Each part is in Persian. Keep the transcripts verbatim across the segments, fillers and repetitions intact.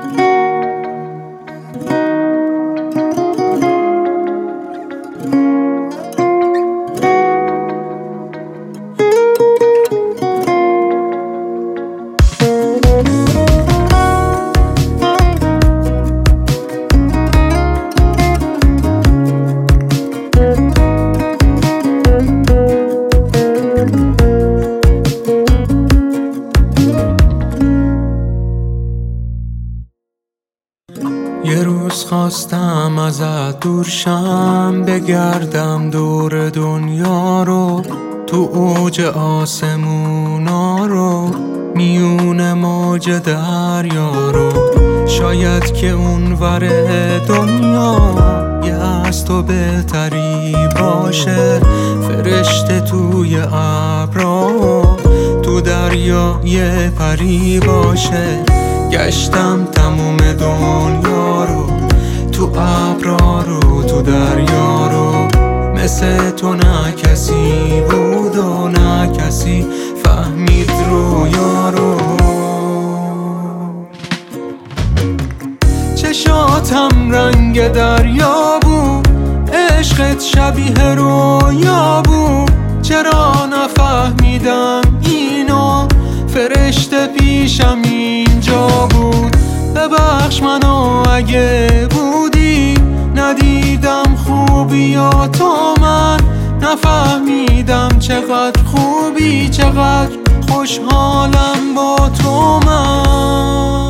یه روز خواستم ازت دور شم، بگردم دور دنیا رو، تو اوج آسمونا رو، میون موج دریا رو. شاید که اونور دنیا یه از تو بهتری باشه، فرشته توی ابرا، تو دریا یه پری باشه. گشتم تموم دنیا رو، تو ابرا رو، تو دریا رو، مثل تو نه کسی بود و نه کسی فهمید رویا رو. چشاتم رنگ دریا بود، عشقت شبیه رویا بود، چرا نفهمیدم اینو، فرشته پیشم اینجا بود. ببخش منو اگه بودی، ندیدم خوبیاتو من، نفهمیدم چقدر خوبی، چقدر خوشحالم با تو من.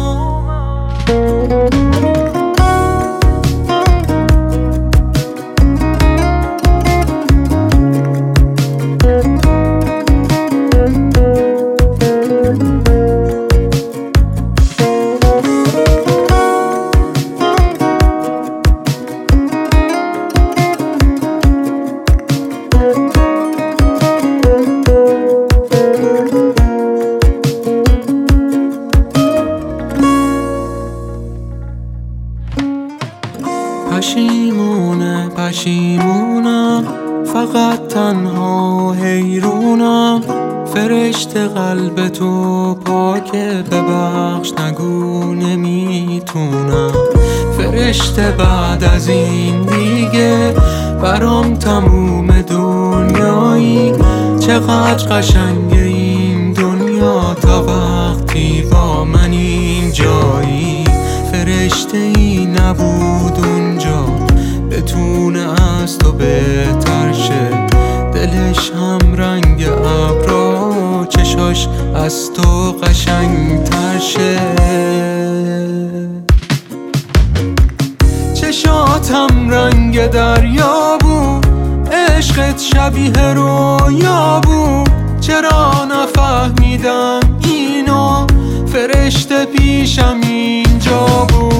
پشیمونه پشیمونم، فقط تنها حیرونم، فرشته قلب تو پاکه، ببخش نگو نمیتونم. فرشته بعد از این دیگه برام تموم دنیایی، چقدر قشنگه این دنیا تا وقتی با من اینجایی. فرشته ای نبود اونجا بتونه از تو بهتر شه، دلش هم رنگ ابرا، چشاش از تو قشنگتر شه. چشاتم رنگ دریا بود، عشقت شبیه رویا بود، چرا نفهمیدم اینو، فرشته پیشم اینجا بود.